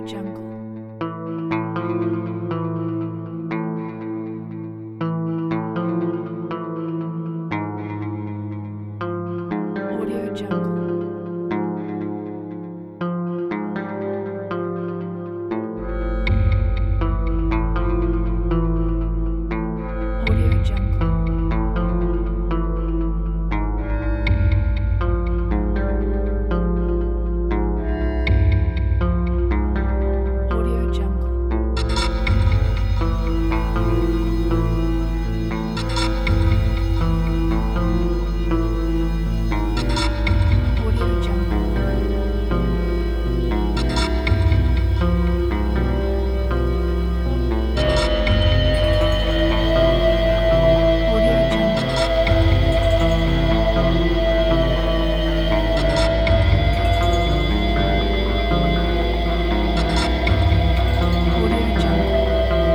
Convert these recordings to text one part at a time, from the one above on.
Jungle. Audio Jungle. Audio Jungle. Audio Jungle. Audio Jungle. Audio Jungle. Audio Jungle.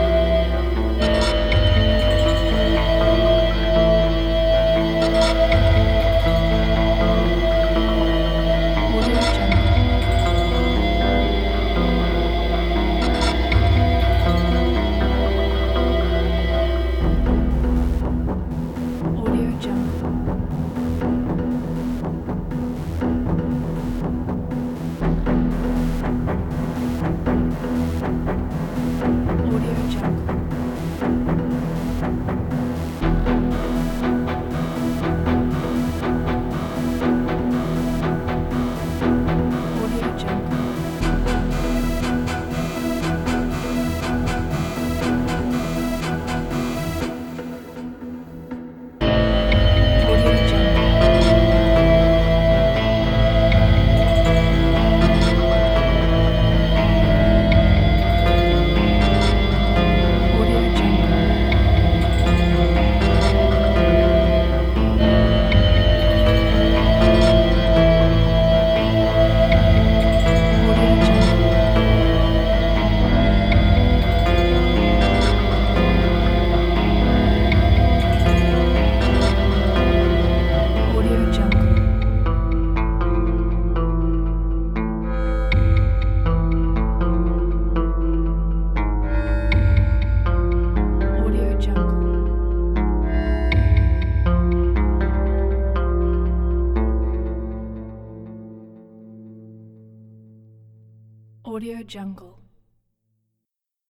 Audio Jungle. Audio Jungle. Audio Jungle. Audio Jungle. Audio Jungle. Audio Jungle. Audio Jungle. Audio Jungle. Audio Jungle. Audio Jungle.